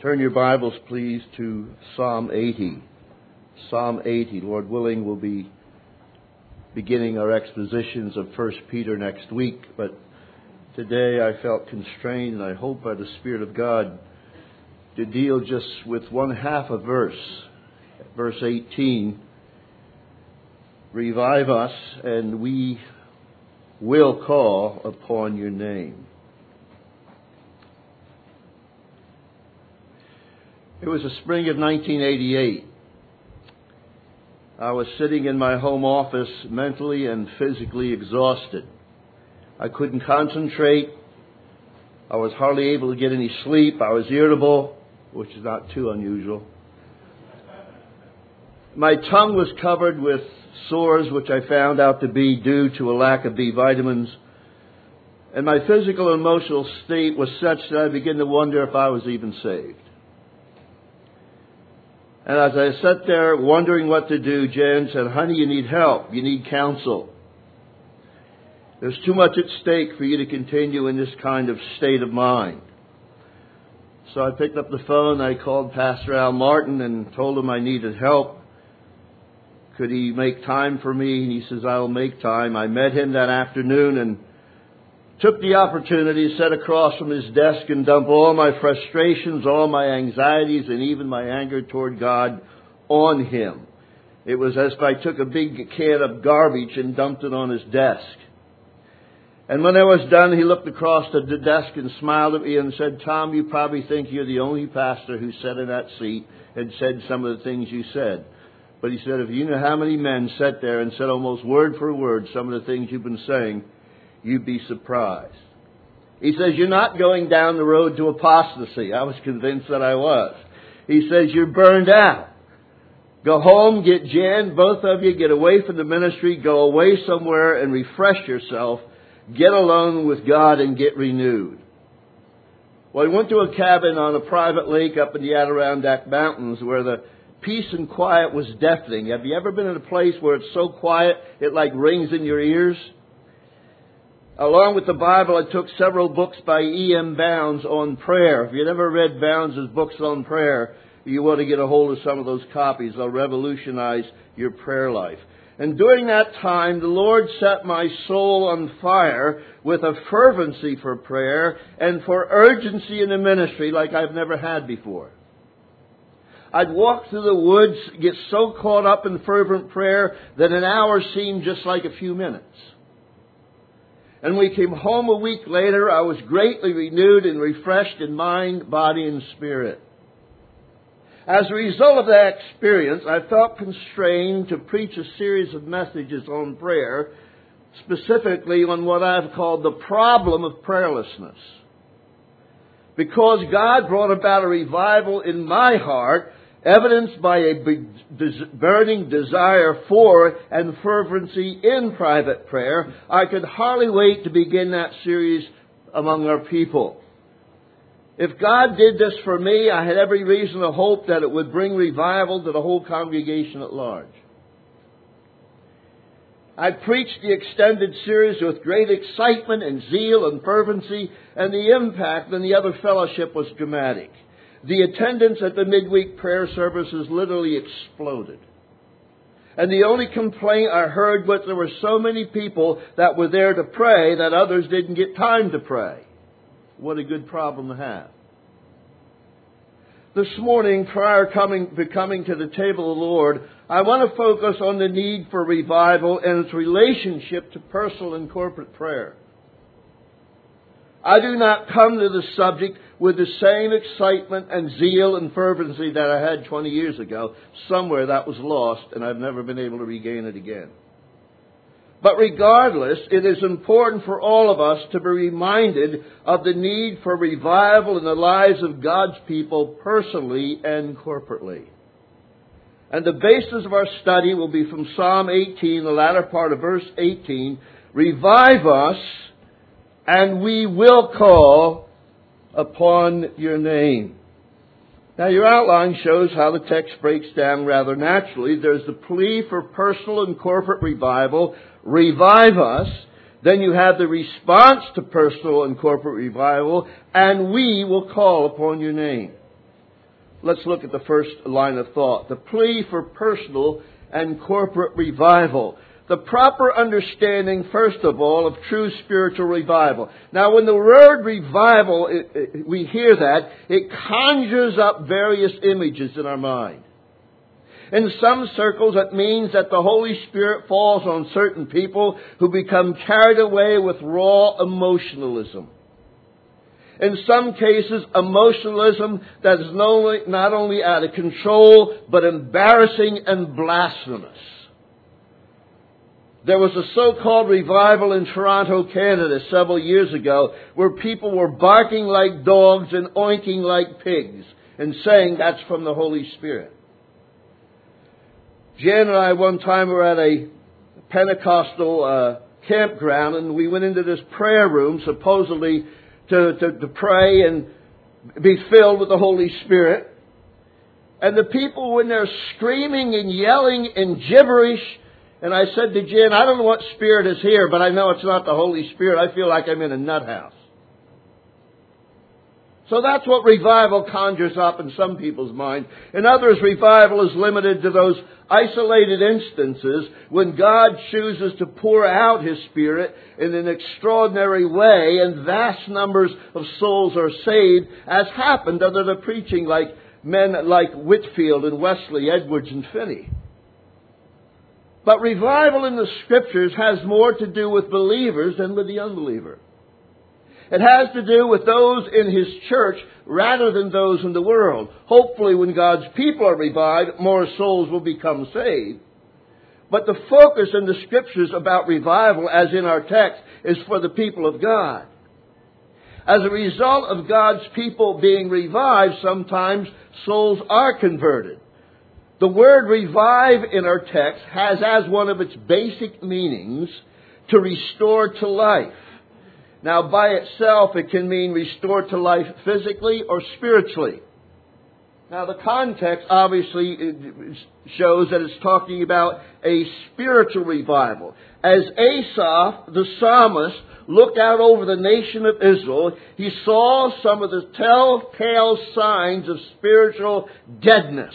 Turn your Bibles, please, to Psalm 80. Psalm 80. Lord willing, we'll be beginning our expositions of 1 Peter next week, but today I felt constrained, and I hope by the Spirit of God, to deal just with one half a verse. Verse 18, revive us, and we will call upon your name. It was the spring of 1988. I was sitting in my home office mentally and physically exhausted. I couldn't concentrate. I was hardly able to get any sleep. I was irritable, which is not too unusual. My tongue was covered with sores, which I found out to be due to a lack of B vitamins. And my physical and emotional state was such that I began to wonder if I was even saved. And as I sat there wondering what to do, Jan said, "Honey, you need help. You need counsel. There's too much at stake for you to continue in this kind of state of mind." So I picked up the phone. I called Pastor Al Martin and told him I needed help. Could he make time for me? And he says, "I'll make time." I met him that afternoon and took the opportunity to sit across from his desk and dump all my frustrations, all my anxieties, and even my anger toward God on him. It was as if I took a big can of garbage and dumped it on his desk. And when I was done, he looked across at the desk and smiled at me and said, "Tom, you probably think you're the only pastor who sat in that seat and said some of the things you said. But," he said, "if you knew how many men sat there and said almost word for word some of the things you've been saying, you'd be surprised." He says, "You're not going down the road to apostasy." I was convinced that I was. He says, "You're burned out. Go home, get Jan, both of you, get away from the ministry, go away somewhere and refresh yourself. Get alone with God and get renewed." Well, I went to a cabin on a private lake up in the Adirondack Mountains where the peace and quiet was deafening. Have you ever been in a place where it's so quiet it like rings in your ears? Along with the Bible, I took several books by E.M. Bounds on prayer. If you've never read Bounds' books on prayer, you want to get a hold of some of those copies. They'll revolutionize your prayer life. And during that time, the Lord set my soul on fire with a fervency for prayer and for urgency in the ministry like I've never had before. I'd walk through the woods, get so caught up in fervent prayer that an hour seemed just like a few minutes. And when we came home a week later, I was greatly renewed and refreshed in mind, body, and spirit. As a result of that experience, I felt constrained to preach a series of messages on prayer, specifically on what I've called the problem of prayerlessness. Because God brought about a revival in my heart, evidenced by a burning desire for and fervency in private prayer, I could hardly wait to begin that series among our people. If God did this for me, I had every reason to hope that it would bring revival to the whole congregation at large. I preached the extended series with great excitement and zeal and fervency, and the impact on the other fellowship was dramatic. The attendance at the midweek prayer services literally exploded. And the only complaint I heard was there were so many people that were there to pray that others didn't get time to pray. What a good problem to have. This morning, prior to coming to the table of the Lord, I want to focus on the need for revival and its relationship to personal and corporate prayer. I do not come to the subject with the same excitement and zeal and fervency that I had 20 years ago. Somewhere that was lost, and I've never been able to regain it again. But regardless, it is important for all of us to be reminded of the need for revival in the lives of God's people personally and corporately. And the basis of our study will be from Psalm 18, the latter part of verse 18. Revive us, and we will call upon your name. Now, your outline shows how the text breaks down rather naturally. There's the plea for personal and corporate revival. Revive us. Then you have the response to personal and corporate revival, and we will call upon your name. Let's look at the first line of thought. The plea for personal and corporate revival. The proper understanding, first of all, of true spiritual revival. Now, when the word revival, we hear that, it conjures up various images in our mind. In some circles, it means that the Holy Spirit falls on certain people who become carried away with raw emotionalism. In some cases, emotionalism that is not only out of control, but embarrassing and blasphemous. There was a so-called revival in Toronto, Canada, several years ago, where people were barking like dogs and oinking like pigs, and saying that's from the Holy Spirit. Jan and I one time were at a Pentecostal campground, and we went into this prayer room, supposedly to pray and be filled with the Holy Spirit. And the people were in there screaming and yelling in gibberish. And I said to Jan, I don't know what spirit is here, but I know it's not the Holy Spirit. I feel like I'm in a nut house. So that's what revival conjures up in some people's mind. In others, revival is limited to those isolated instances when God chooses to pour out His Spirit in an extraordinary way and vast numbers of souls are saved, as happened under the preaching like men like Whitfield and Wesley, Edwards and Finney. But revival in the Scriptures has more to do with believers than with the unbeliever. It has to do with those in His church rather than those in the world. Hopefully, when God's people are revived, more souls will become saved. But the focus in the Scriptures about revival, as in our text, is for the people of God. As a result of God's people being revived, sometimes souls are converted. The word revive in our text has as one of its basic meanings to restore to life. Now, by itself, it can mean restored to life physically or spiritually. Now, the context obviously shows that it's talking about a spiritual revival. As Asaph, the psalmist, looked out over the nation of Israel, he saw some of the telltale signs of spiritual deadness.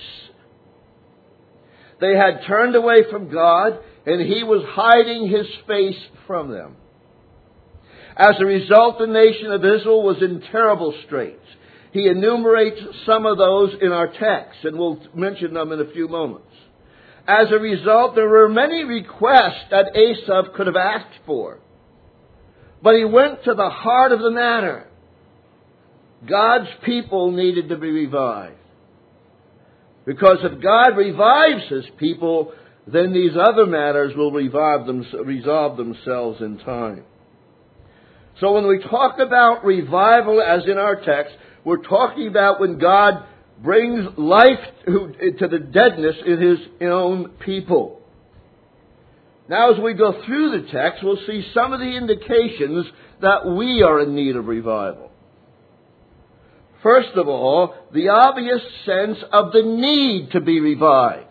They had turned away from God, and He was hiding His face from them. As a result, the nation of Israel was in terrible straits. He enumerates some of those in our text, and we'll mention them in a few moments. As a result, there were many requests that Asaph could have asked for. But he went to the heart of the matter. God's people needed to be revived. Because if God revives His people, then these other matters will resolve themselves in time. So when we talk about revival, as in our text, we're talking about when God brings life to the deadness in His own people. Now, as we go through the text, we'll see some of the indications that we are in need of revival. First of all, the obvious sense of the need to be revived.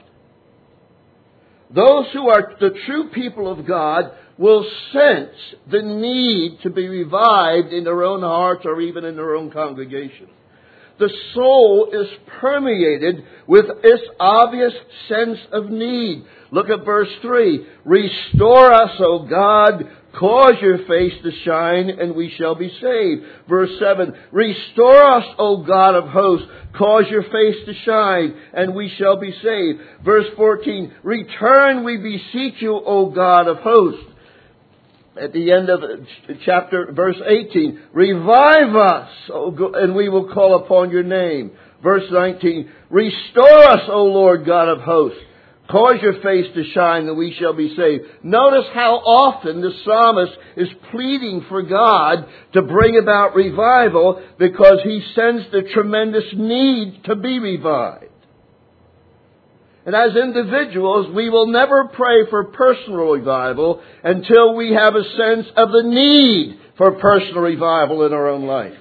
Those who are the true people of God will sense the need to be revived in their own hearts or even in their own congregation. The soul is permeated with this obvious sense of need. Look at verse 3. Restore us, O God, cause your face to shine, and we shall be saved. Verse 7. Restore us, O God of hosts, cause your face to shine, and we shall be saved. Verse 14. Return, we beseech you, O God of hosts. At the end of verse 18, revive us, and we will call upon your name. Verse 19, restore us, O Lord God of hosts. Cause your face to shine, and we shall be saved. Notice how often the psalmist is pleading for God to bring about revival because he sensed the tremendous need to be revived. And as individuals, we will never pray for personal revival until we have a sense of the need for personal revival in our own life.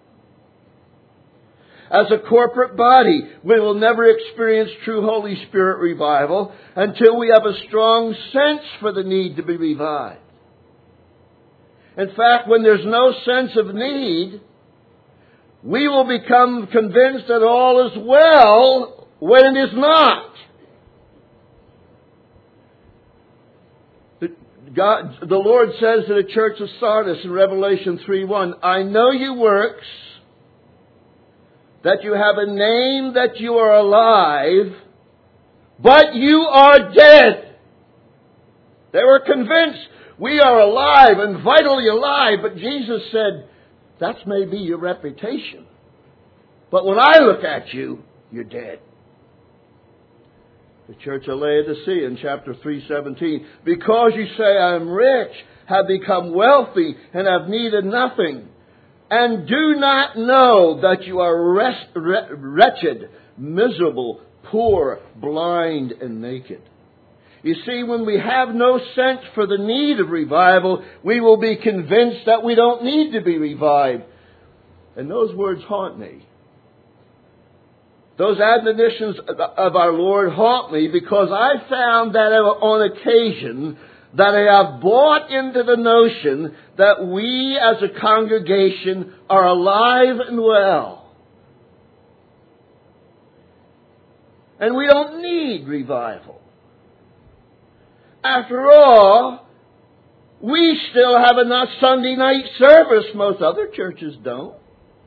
As a corporate body, we will never experience true Holy Spirit revival until we have a strong sense for the need to be revived. In fact, when there's no sense of need, We will become convinced that all is well when it is not. The Lord says to the church of Sardis in Revelation 3:1, I know your works, that you have a name, that you are alive, but you are dead. They were convinced we are alive and vitally alive, but Jesus said, that's maybe your reputation. But when I look at you, you're dead. The church of Laodicea in chapter 3:17, because you say I am rich, have become wealthy, and have needed nothing, and do not know that you are wretched, miserable, poor, blind, and naked. You see, when we have no sense for the need of revival, we will be convinced that we don't need to be revived. And those words haunt me. Those admonitions of our Lord haunt me because I found that on occasion that I have bought into the notion that we as a congregation are alive and well. And we don't need revival. After all, we still have enough Sunday night service. Most other churches don't.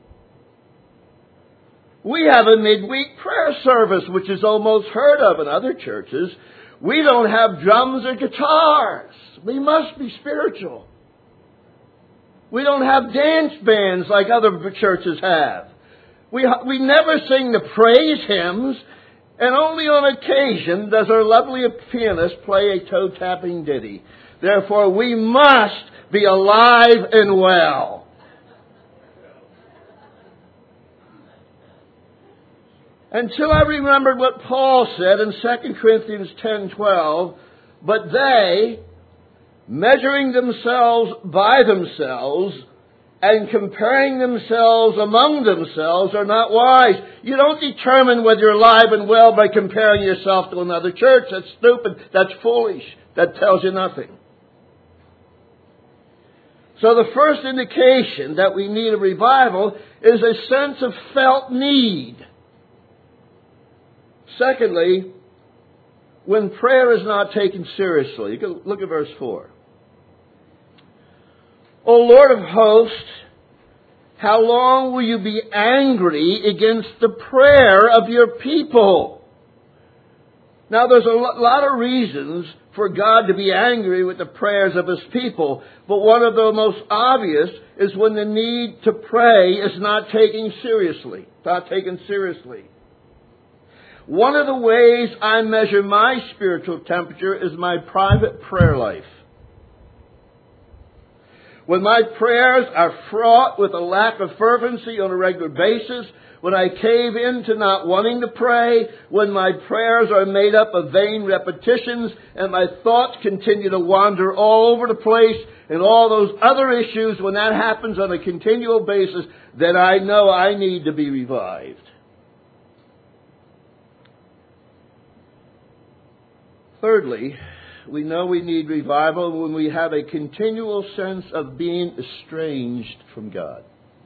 We have a midweek prayer service, which is almost heard of in other churches. We don't have drums or guitars. We must be spiritual. We don't have dance bands like other churches have. We never sing the praise hymns, and only on occasion does our lovely pianist play a toe-tapping ditty. Therefore, we must be alive and well. Until I remembered what Paul said in 2 Corinthians 10:12, but they, measuring themselves by themselves and comparing themselves among themselves, are not wise. You don't determine whether you're alive and well by comparing yourself to another church. That's stupid. That's foolish. That tells you nothing. So the first indication that we need a revival is a sense of felt need. Secondly, when prayer is not taken seriously. Look at verse 4. O Lord of hosts, how long will you be angry against the prayer of your people? Now, there's a lot of reasons for God to be angry with the prayers of His people, but one of the most obvious is when the need to pray is not taken seriously. One of the ways I measure my spiritual temperature is my private prayer life. When my prayers are fraught with a lack of fervency on a regular basis, when I cave into not wanting to pray, when my prayers are made up of vain repetitions, and my thoughts continue to wander all over the place, and all those other issues, when that happens on a continual basis, then I know I need to be revived. Thirdly, we know we need revival when we have a continual sense of being estranged from God.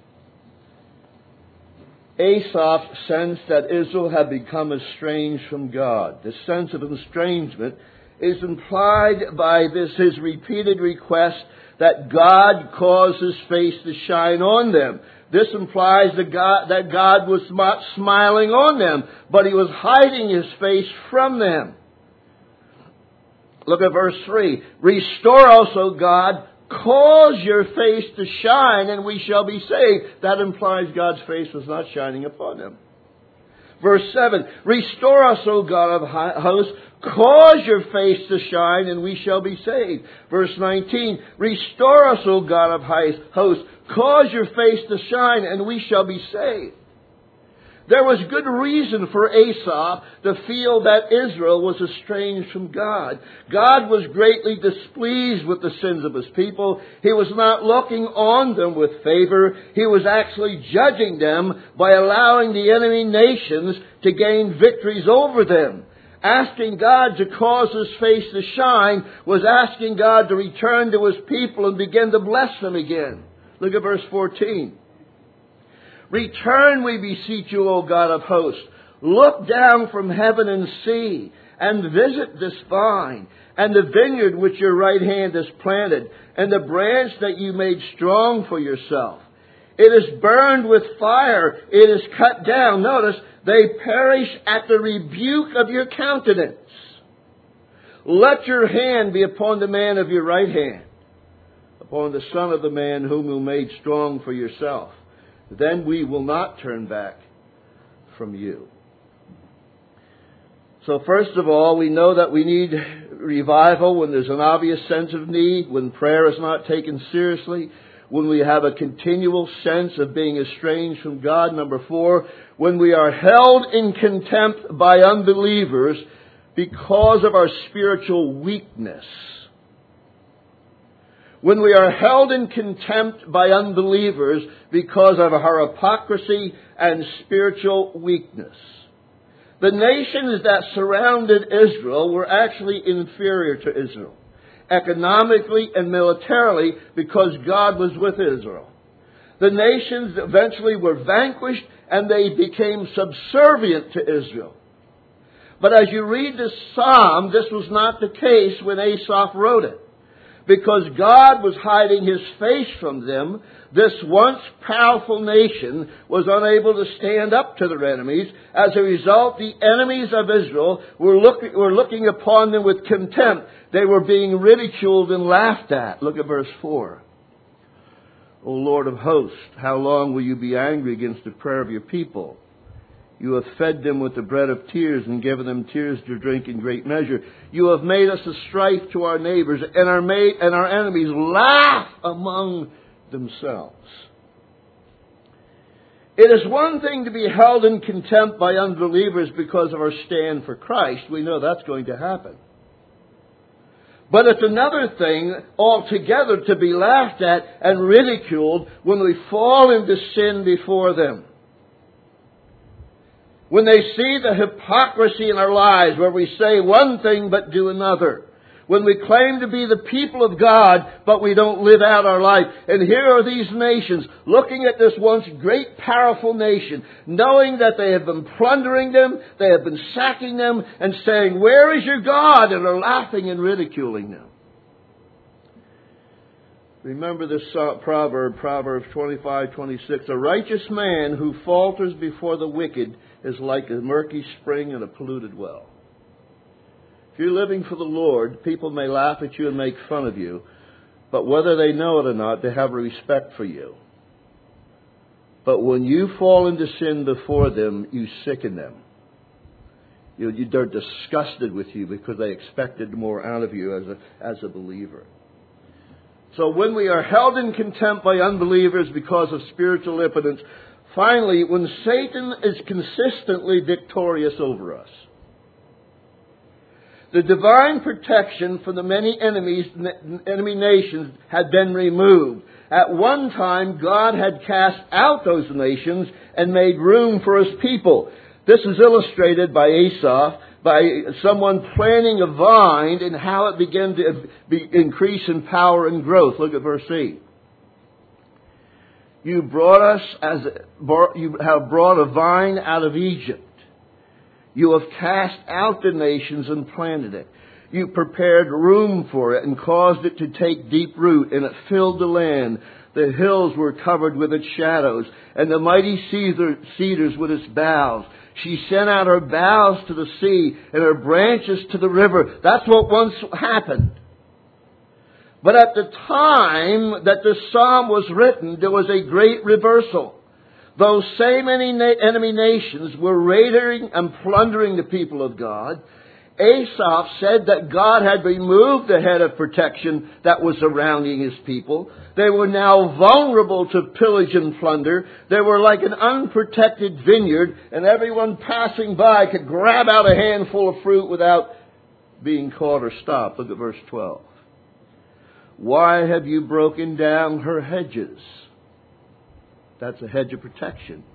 Asaph sensed that Israel had become estranged from God. The sense of estrangement is implied by his repeated request that God cause His face to shine on them. This implies that God was not smiling on them, but He was hiding His face from them. Look at verse 3. Restore us, O God, cause your face to shine, and we shall be saved. That implies God's face was not shining upon them. Verse 7. Restore us, O God of hosts, cause your face to shine, and we shall be saved. Verse 19. Restore us, O God of hosts, cause your face to shine, and we shall be saved. There was good reason for Asaph to feel that Israel was estranged from God. God was greatly displeased with the sins of His people. He was not looking on them with favor. He was actually judging them by allowing the enemy nations to gain victories over them. Asking God to cause His face to shine was asking God to return to His people and begin to bless them again. Look at verse 14. Return, we beseech you, O God of hosts. Look down from heaven and see, and visit this vine, and the vineyard which your right hand has planted, and the branch that you made strong for yourself. It is burned with fire. It is cut down. Notice, they perish at the rebuke of your countenance. Let your hand be upon the man of your right hand, upon the son of the man whom you made strong for yourself. Then we will not turn back from you. So first of all, we know that we need revival when there's an obvious sense of need, when prayer is not taken seriously, when we have a continual sense of being estranged from God. Number 4, when we are held in contempt by unbelievers because of our spiritual weakness. When we are held in contempt by unbelievers because of our hypocrisy and spiritual weakness. The nations that surrounded Israel were actually inferior to Israel, economically and militarily, because God was with Israel. The nations eventually were vanquished and they became subservient to Israel. But as you read this psalm, this was not the case when Asaph wrote it. Because God was hiding His face from them, this once powerful nation was unable to stand up to their enemies. As a result, the enemies of Israel were looking upon them with contempt. They were being ridiculed and laughed at. Look at verse 4. O Lord of hosts, how long will you be angry against the prayer of your people? You have fed them with the bread of tears and given them tears to drink in great measure. You have made us a strife to our neighbors, and our enemies laugh among themselves. It is one thing to be held in contempt by unbelievers because of our stand for Christ. We know that's going to happen. But it's another thing altogether to be laughed at and ridiculed when we fall into sin before them. When they see the hypocrisy in our lives, where we say one thing but do another. When we claim to be the people of God, but we don't live out our life. And here are these nations looking at this once great, powerful nation, knowing that they have been plundering them, they have been sacking them, and saying, "Where is your God?" and are laughing and ridiculing them. Remember this proverb, Proverbs 25:26. A righteous man who falters before the wicked is like a murky spring in a polluted well. If you're living for the Lord, people may laugh at you and make fun of you, but whether they know it or not, they have a respect for you. But when you fall into sin before them, you sicken them. They're disgusted with you because they expected more out of you as a believer. So when we are held in contempt by unbelievers because of spiritual impotence, finally, when Satan is consistently victorious over us, the divine protection from the many enemy nations had been removed. At one time, God had cast out those nations and made room for His people. This is illustrated by Asaph, by someone planting a vine and how it began to increase in power and growth. Look at verse 8. You have brought a vine out of Egypt. You have cast out the nations and planted it. You prepared room for it and caused it to take deep root, and it filled the land. The hills were covered with its shadows, and the mighty cedars with its boughs. She sent out her boughs to the sea and her branches to the river. That's what once happened. But at the time that this psalm was written, there was a great reversal. Those same enemy nations were raiding and plundering the people of God. Asaph said that God had removed the head of protection that was surrounding His people. They were now vulnerable to pillage and plunder. They were like an unprotected vineyard, and everyone passing by could grab out a handful of fruit without being caught or stopped. Look at verse 12. Why have you broken down her hedges? That's a hedge of protection.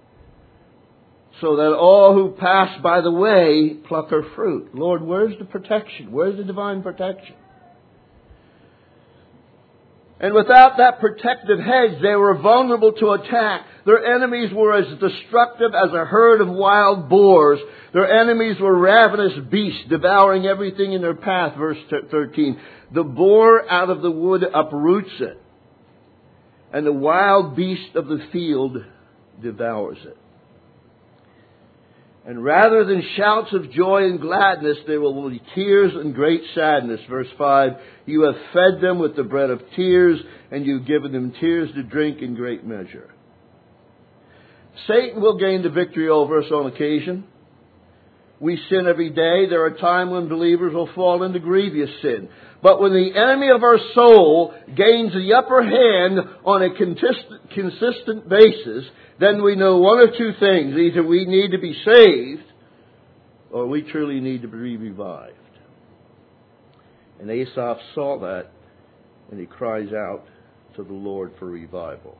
So that all who pass by the way pluck her fruit. Lord, where's the protection? Where's the divine protection? And without that protective hedge, they were vulnerable to attack. Their enemies were as destructive as a herd of wild boars. Their enemies were ravenous beasts, devouring everything in their path. Verse 13. The boar out of the wood uproots it, and the wild beast of the field devours it. And rather than shouts of joy and gladness, there will be tears and great sadness. Verse 5, you have fed them with the bread of tears, and you've given them tears to drink in great measure. Satan will gain the victory over us on occasion. We sin every day. There are times when believers will fall into grievous sin. But when the enemy of our soul gains the upper hand on a consistent basis, then we know one of two things. Either we need to be saved, or we truly need to be revived. And Asaph saw that, and he cries out to the Lord for revival.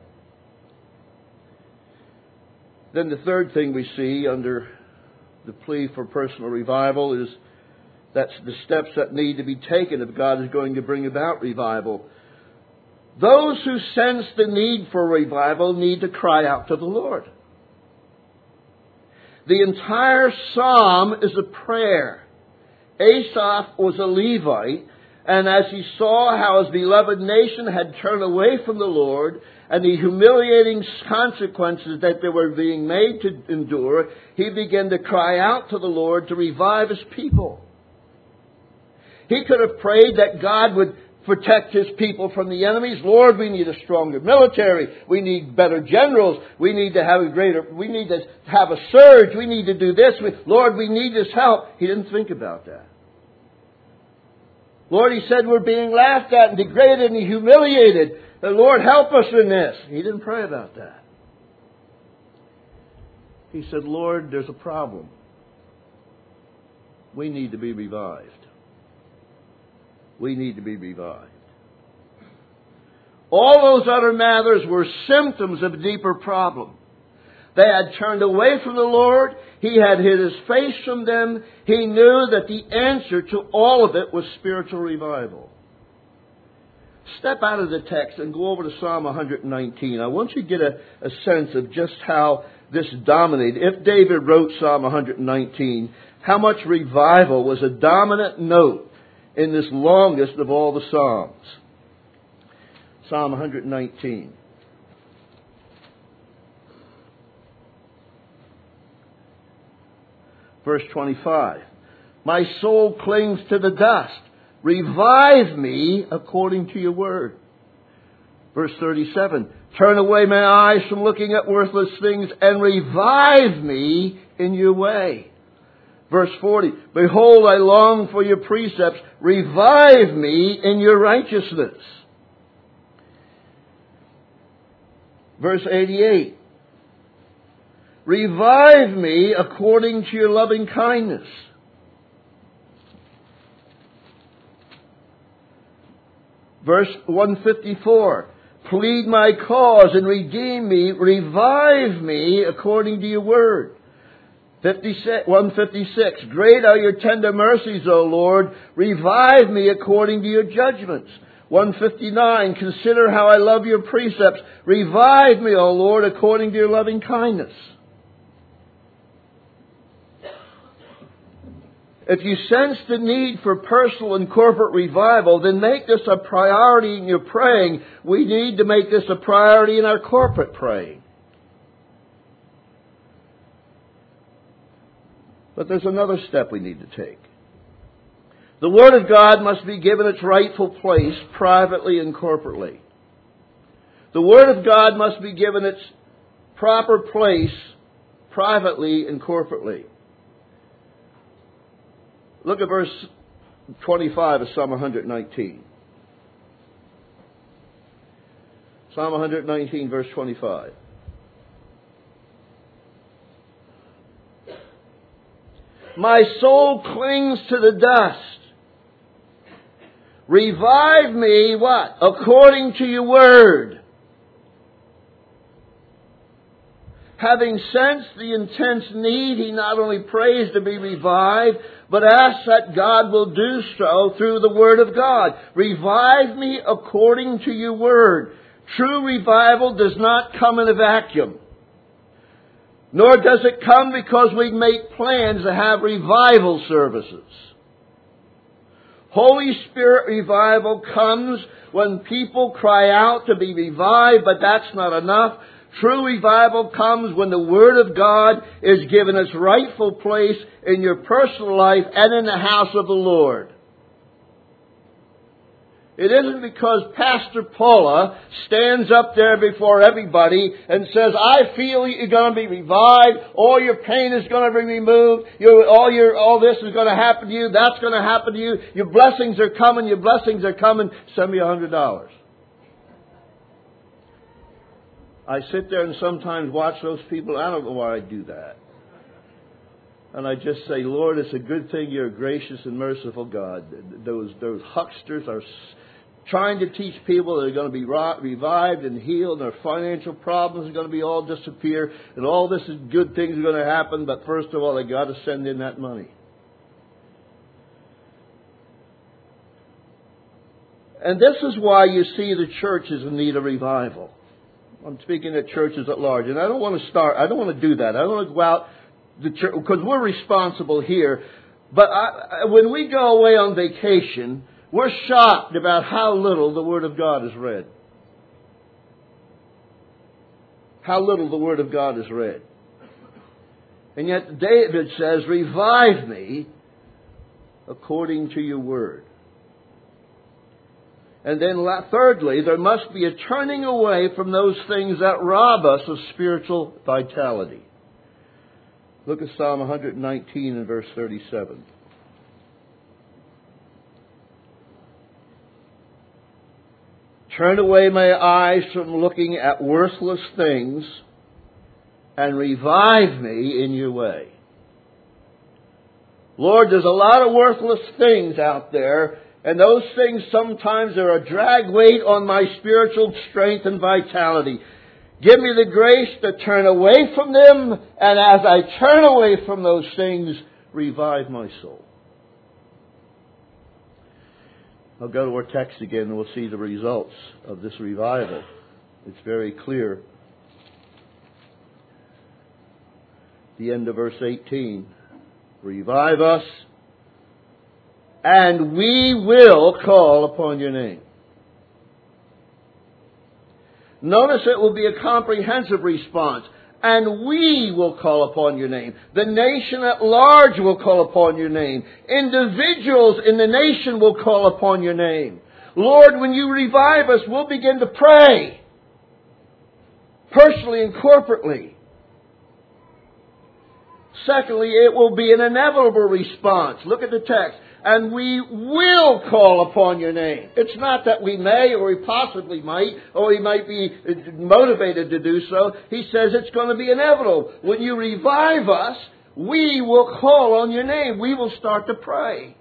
Then the third thing we see under the plea for personal revival is that's the steps that need to be taken if God is going to bring about revival. Those who sense the need for revival need to cry out to the Lord. The entire psalm is a prayer. Asaph was a Levite, and as he saw how his beloved nation had turned away from the Lord and the humiliating consequences that they were being made to endure, he began to cry out to the Lord to revive his people. He could have prayed that God would protect his people from the enemies. Lord, we need a stronger military. We need better generals. We need to have a surge. We need to do this. Lord, we need this help. He didn't think about that. Lord, he said we're being laughed at and degraded and humiliated. Lord, help us in this. He didn't pray about that. He said, Lord, there's a problem. We need to be revived. We need to be revived. All those other matters were symptoms of a deeper problem. They had turned away from the Lord. He had hid his face from them. He knew that the answer to all of it was spiritual revival. Step out of the text and go over to Psalm 119. I want you to get a sense of just how this dominated. If David wrote Psalm 119, how much revival was a dominant note in this longest of all the Psalms. Psalm 119. Verse 25. My soul clings to the dust. Revive me according to your word. Verse 37. Turn away my eyes from looking at worthless things and revive me in your way. Verse 40, behold, I long for your precepts. Revive me in your righteousness. Verse 88, revive me according to your loving kindness. Verse 154, plead my cause and redeem me. Revive me according to your word. 156, great are your tender mercies, O Lord. Revive me according to your judgments. 159, consider how I love your precepts. Revive me, O Lord, according to your loving kindness. If you sense the need for personal and corporate revival, then make this a priority in your praying. We need to make this a priority in our corporate praying. But there's another step we need to take. The Word of God must be given its rightful place privately and corporately. The Word of God must be given its proper place privately and corporately. Look at verse 25 of Psalm 119. Psalm 119, verse 25. My soul clings to the dust. Revive me, what? According to your word. Having sensed the intense need, he not only prays to be revived, but asks that God will do so through the Word of God. Revive me according to your Word. True revival does not come in a vacuum. Nor does it come because we make plans to have revival services. Holy Spirit revival comes when people cry out to be revived, but that's not enough. True revival comes when the Word of God is given its rightful place in your personal life and in the house of the Lord. It isn't because Pastor Paula stands up there before everybody and says, I feel you're going to be revived, all your pain is going to be removed, all this is going to happen to you, that's going to happen to you, your blessings are coming, send me $100. I sit there and sometimes watch those people. I don't know why I do that. And I just say, Lord, it's a good thing you're a gracious and merciful God. Those hucksters are trying to teach people that are going to be revived and healed, and their financial problems are going to be all disappear, and all this is good things are going to happen, but first of all, they got to send in that money. And this is why you see the church is in need of revival. I'm speaking at churches at large, and I don't want to do that. I don't want to go out the church, because we're responsible here. But when we go away on vacation, we're shocked about how little the Word of God is read. How little the Word of God is read. And yet David says, revive me according to your Word. And then thirdly, there must be a turning away from those things that rob us of spiritual vitality. Look at Psalm 119 and verse 37. Turn away my eyes from looking at worthless things and revive me in your way. Lord, there's a lot of worthless things out there, and those things sometimes are a drag weight on my spiritual strength and vitality. Give me the grace to turn away from them, and as I turn away from those things, revive my soul. I'll go to our text again and we'll see the results of this revival. It's very clear. The end of verse 18. Revive us, and we will call upon your name. Notice it will be a comprehensive response. And we will call upon your name. The nation at large will call upon your name. Individuals in the nation will call upon your name. Lord, when you revive us, we'll begin to pray. Personally and corporately. Secondly, it will be an inevitable response. Look at the text. And we will call upon your name. It's not that we may or we possibly might or we might be motivated to do so. He says it's going to be inevitable. When you revive us, we will call on your name. We will start to pray.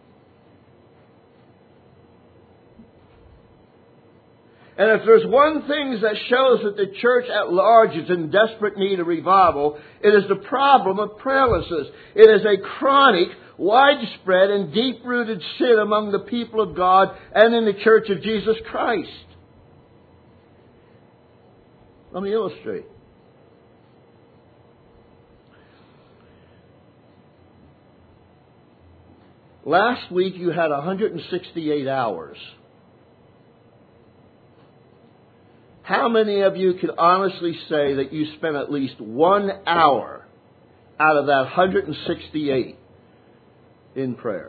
And if there's one thing that shows that the church at large is in desperate need of revival, it is the problem of prayerlessness. It is a chronic, widespread and deep-rooted sin among the people of God and in the Church of Jesus Christ. Let me illustrate. Last week you had 168 hours. How many of you could honestly say that you spent at least 1 hour out of that 168 in prayer?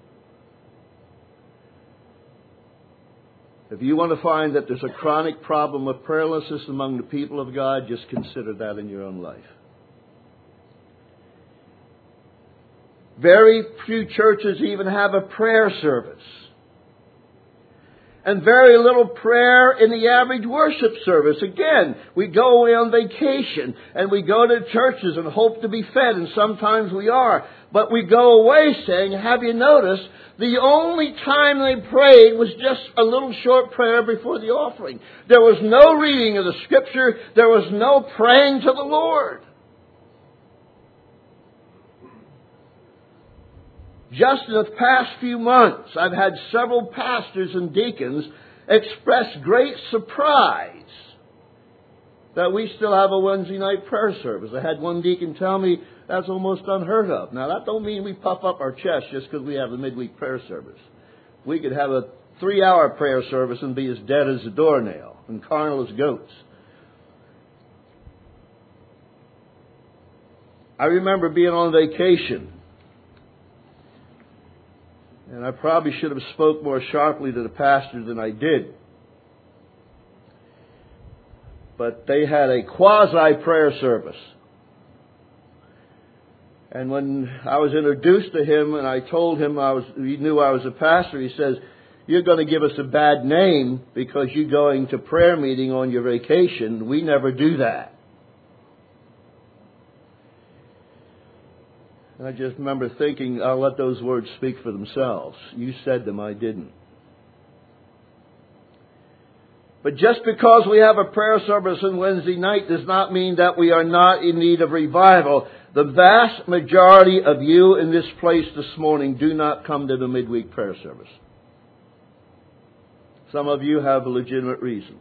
If you want to find that there's a chronic problem of prayerlessness among the people of God, just consider that in your own life. Very few churches even have a prayer service. and very little prayer in the average worship service. Again, we go away on vacation and we go to churches and hope to be fed, and sometimes we are. But we go away saying, have you noticed, the only time they prayed was just a little short prayer before the offering. There was no reading of the Scripture. There was no praying to the Lord. Just in the past few months, I've had several pastors and deacons express great surprise that we still have a Wednesday night prayer service. I had one deacon tell me that's almost unheard of. Now, that don't mean we puff up our chest just because we have a midweek prayer service. We could have a 3-hour prayer service and be as dead as a doornail and carnal as goats. I remember being on vacation, and I probably should have spoke more sharply to the pastors than I did. But they had a quasi-prayer service. And when I was introduced to him and I told him he knew I was a pastor, he says, you're going to give us a bad name because you're going to prayer meeting on your vacation. We never do that. And I just remember thinking, I'll let those words speak for themselves. You said them, I didn't. But just because we have a prayer service on Wednesday night does not mean that we are not in need of revival. The vast majority of you in this place this morning do not come to the midweek prayer service. Some of you have legitimate reasons.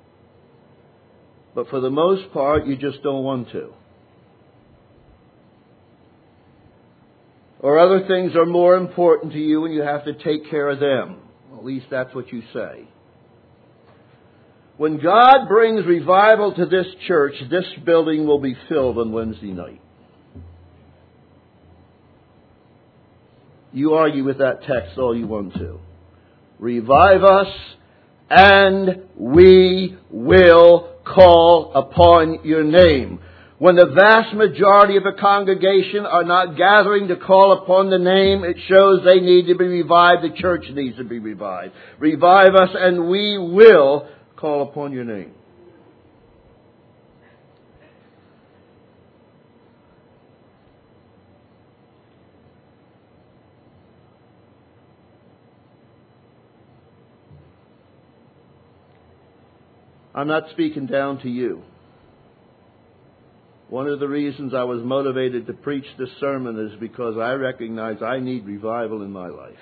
But for the most part, you just don't want to. Or other things are more important to you and you have to take care of them. At least that's what you say. When God brings revival to this church, this building will be filled on Wednesday night. You argue with that text all you want to. Revive us, and we will call upon your name. When the vast majority of the congregation are not gathering to call upon the name, it shows they need to be revived. The church needs to be revived. Revive us, and we will call upon your name. I'm not speaking down to you. One of the reasons I was motivated to preach this sermon is because I recognize I need revival in my life.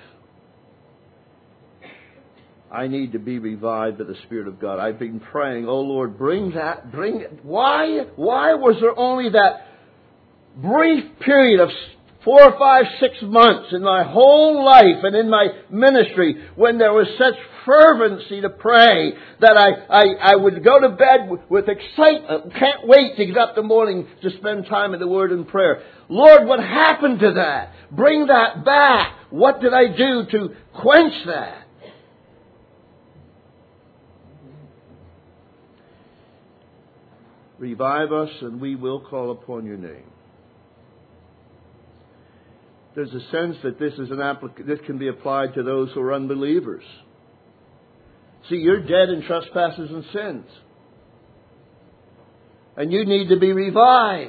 I need to be revived by the Spirit of God. I've been praying, oh Lord, bring it. Why was there only that brief period of 4, 5, 6 months in my whole life and in my ministry when there was such fervency to pray that I would go to bed with excitement. Can't wait to get up in the morning to spend time in the Word and prayer. Lord, what happened to that? Bring that back. What did I do to quench that? Revive us and we will call upon your name. There's a sense that this can be applied to those who are unbelievers. See, you're dead in trespasses and sins. And you need to be revived.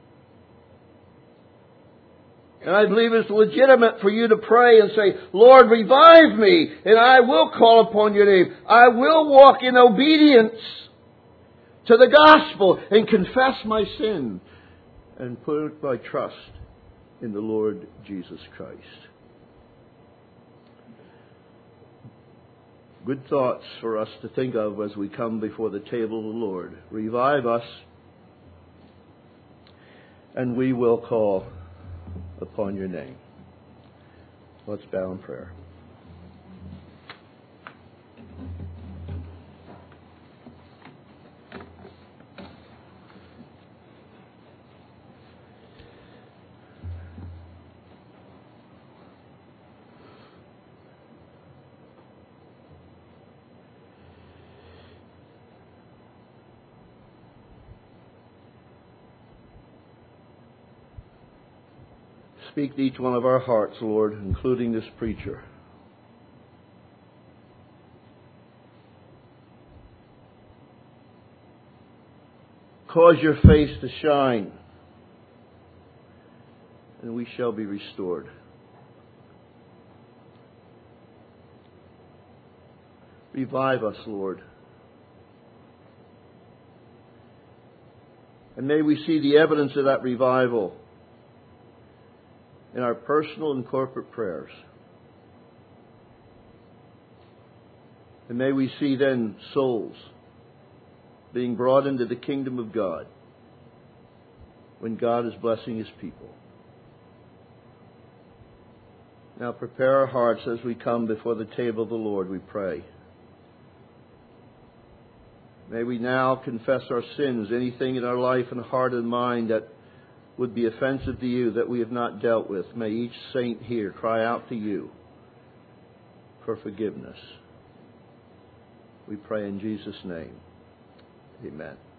And I believe it's legitimate for you to pray and say, Lord, revive me, and I will call upon your name. I will walk in obedience to the gospel and confess my sin and put my trust in the Lord Jesus Christ. Good thoughts for us to think of as we come before the table of the Lord. Revive us, and we will call upon your name. Let's bow in prayer. Speak to each one of our hearts, Lord, including this preacher. Cause your face to shine, and we shall be restored. Revive us, Lord. And may we see the evidence of that revival in our personal and corporate prayers. And may we see then souls being brought into the kingdom of God when God is blessing His people. Now prepare our hearts as we come before the table of the Lord, we pray. May we now confess our sins, anything in our life and heart and mind that would be offensive to you that we have not dealt with. May each saint here cry out to you for forgiveness. We pray in Jesus' name. Amen.